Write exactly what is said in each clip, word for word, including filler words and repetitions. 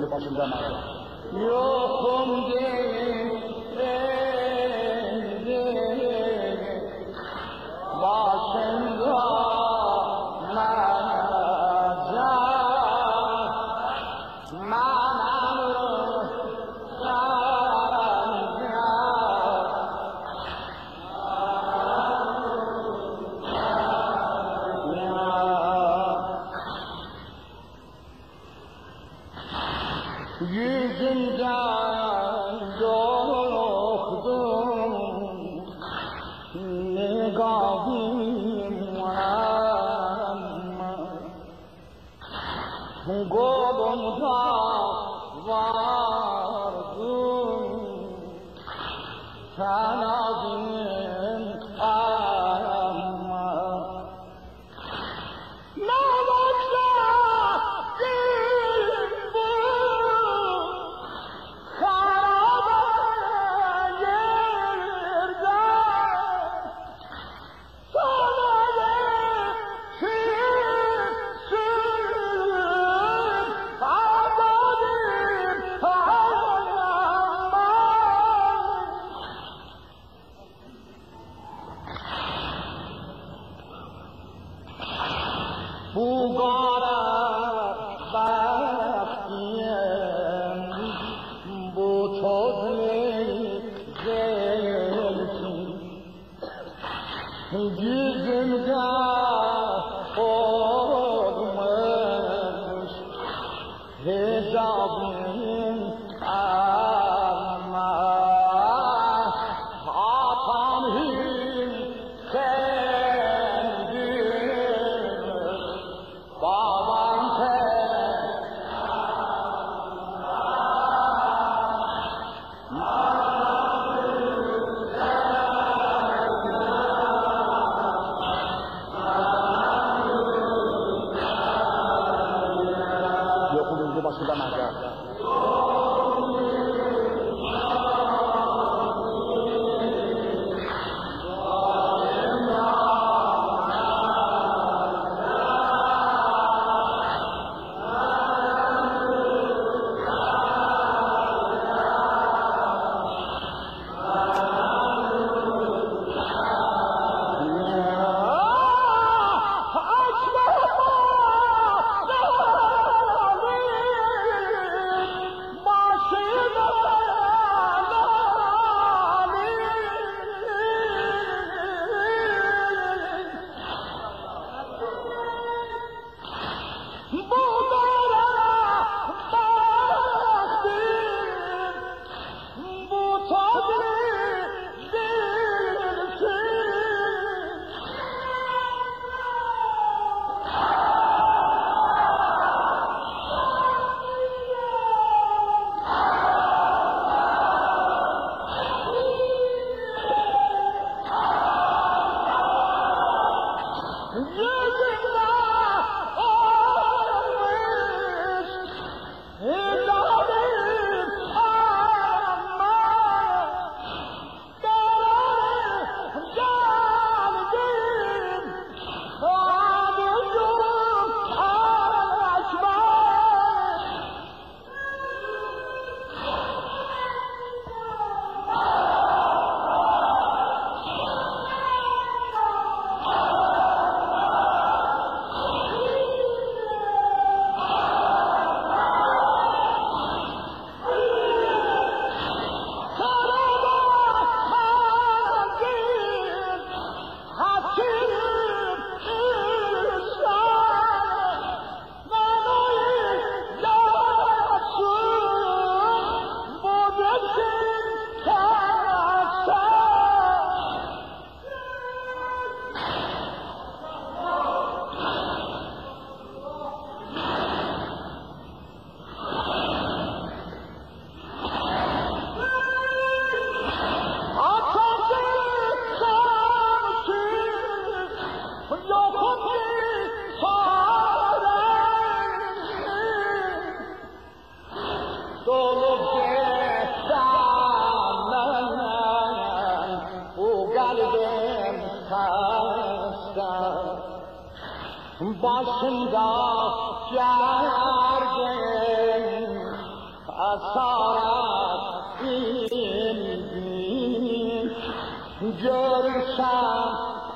bugün başımda mağdur. Yokum değil, başımda yüzünden doğdum, negahim ama kolumda vardın, sen azim ama ne varsa bu kara baktım, bu tozlu zelsin, yüzümde olmuş hesabım ama hatamım sendim. Babam sen yokumuzdu başında mağdur. başında gergin اسارت این دین جرشم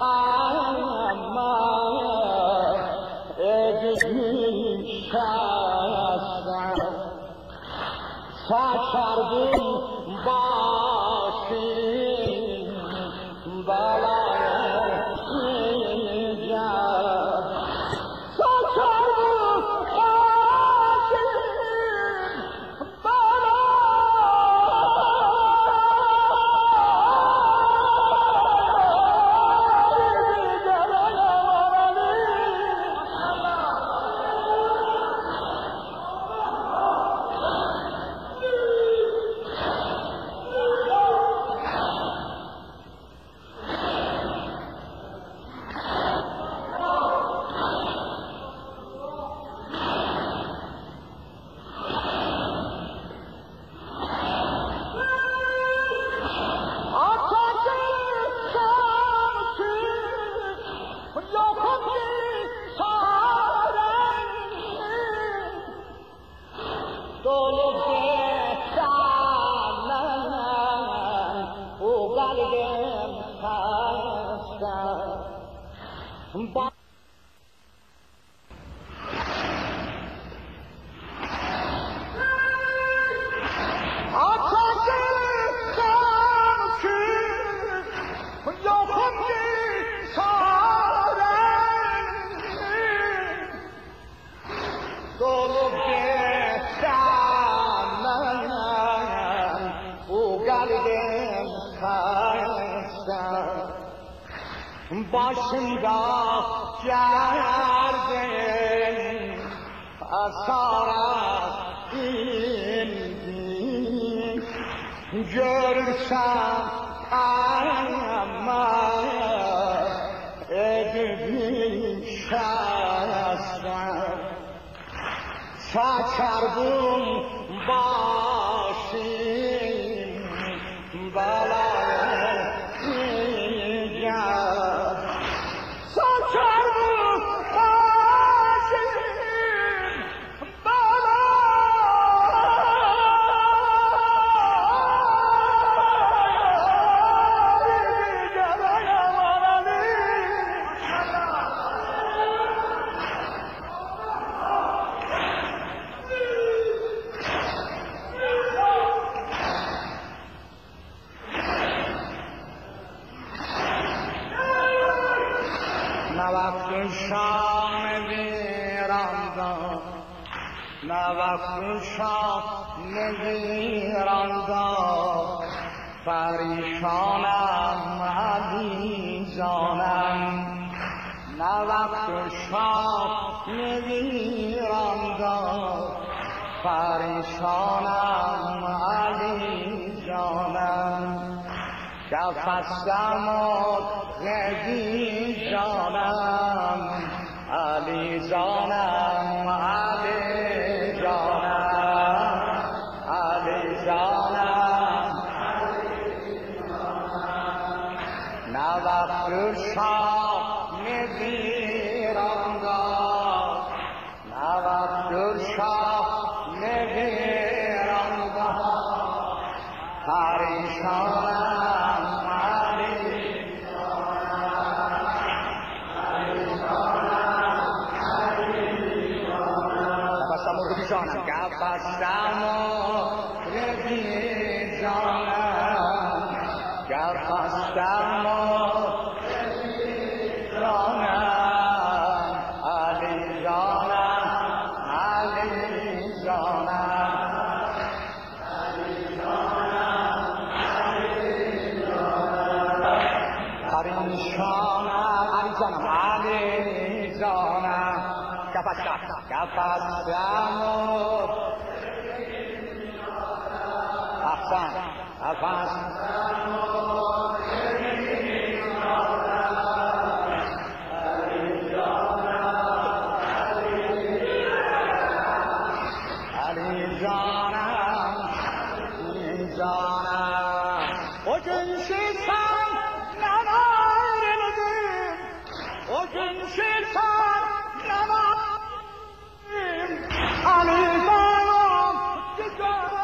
اما ادهیم شستم سکردیم باشیم بلای اینجا سکردیم باشیم باشنگاه کردیم اسارت این دین جرشم اما ادهیم شستم سکردیم باشیم بلای اینجا شام ویراندا نه وقت شام ویراندا پریشانم عزیزانم نه وقت شام ویراندا پریشانم عزیزانم کفستم و نگی جانم علی جانم علی جانم علی جانم نوفر شاه نگیرانگا نوفر شاه نگیرانگا پریشانم جانم گفتم و رفی جانم گفتم و رفی جانم علی جانم علی جانم علی جانم علی جانم پریشانم علی جانم علی جانم گفتم گفتم و احسن احسن علی جانم علی جانم o gün şeytan yanar elim o gün şeytan yanar Ali Zanam,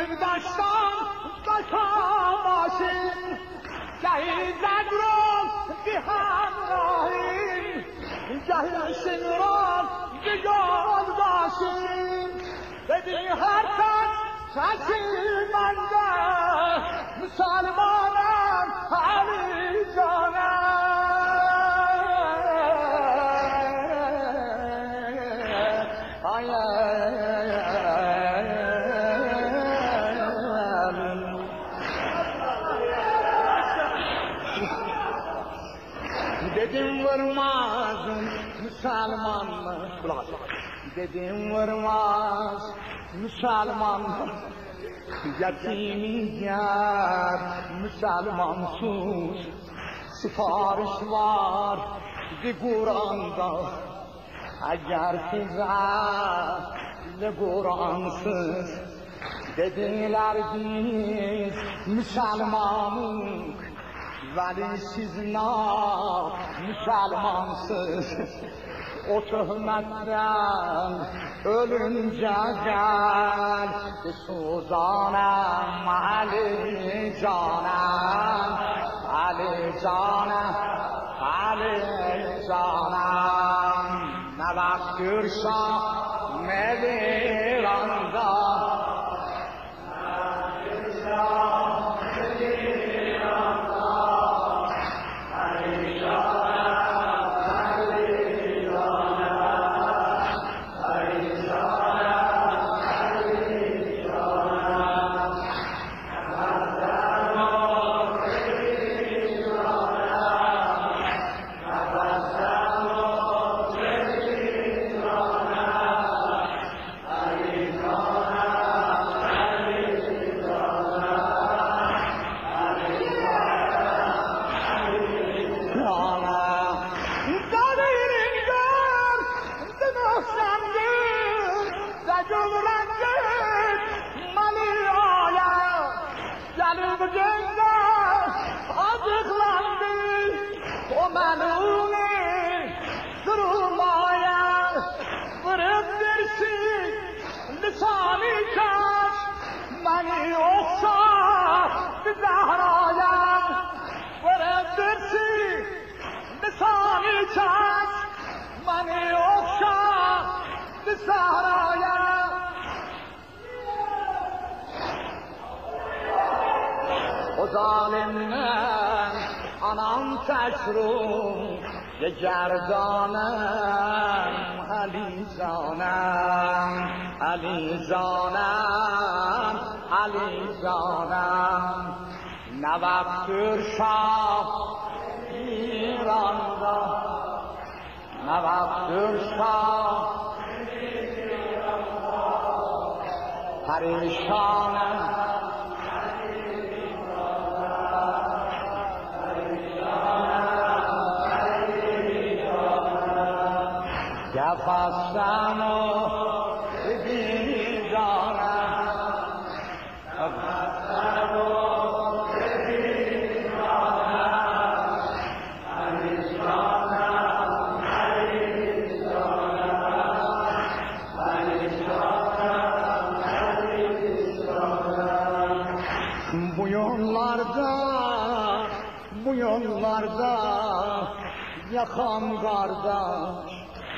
داشتان قطع باشیم گهی زد رو بی همراهیم گهی شن رو بی یاد باشیم ببین هر کس چشیمنده مسلمانم علی جانم dedim vurmaz Müslüman mı? Dedim vurmaz Müslüman mı? Yetimi yer Müslümansız sipariş var de Kur'an'da eğer size Kur'ansız dediler biz Müslümanız veli siz na Müslümansız o töhmetten ölünce gel Suzanım Ali canım Ali canım Ali canım ne vaktir şah ne bir anda zalimden anam teşrum ye gerdanım Ali canım Ali canım Ali canım ne vaktir şah İran'da ne vaktir şah perişanım Yapasam o bir cana Yapasam o bir cana Ali canım Ali canım Ali canım Ali canım Bu yollarda bu yollarda yakan kardeş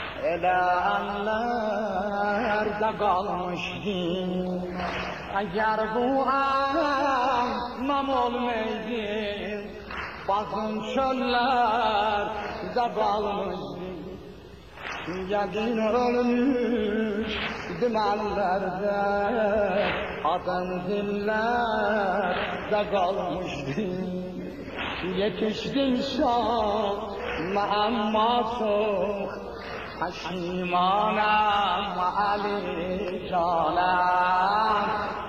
Elenlerde kalmıştım Eğer bu anlam olmaydı Bazı çöllerde kalmıştım Yedin ölmüş dimellerde Adın dillerde kalmıştım Yetiştin şah ama çok Peşimanım Ali canım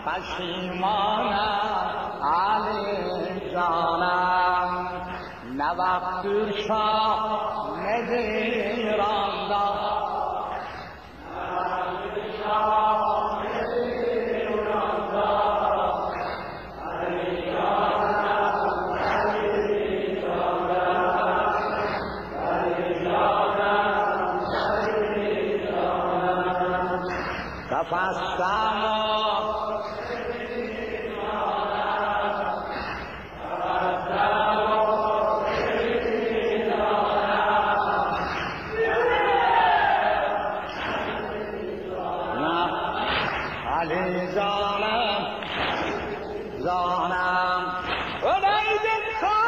Peşimanım Ali canım Ne vaktir şah nedir anda Ne vaktir şah nedir anda Ali canım Ali canım Ali canım Kafastam o جانم جانم öyleydi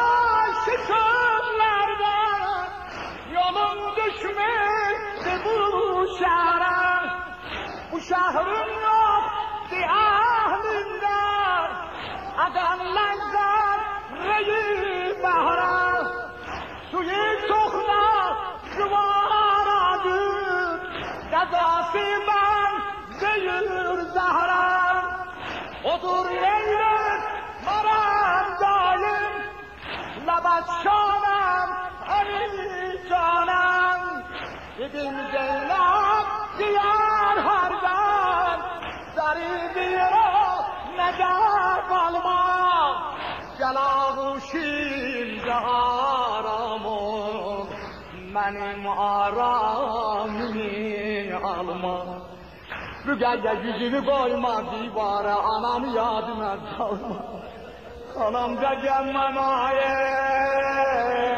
karşısınlardan yolum düşmüştü bu şehre bu şehrin yoktu ahlinden adamlardan reyi bahra suyu çoklar zıvaradır gazası ben değil zahra odur leylet maram dalim labat şanam hani canım dedim Zeynep diyar hardan dari diyor ne de kalma Celal-ı aramın benim aramını alma bu gece yüzümü koyma divara anam yadıma kalma anam da gelmem ayet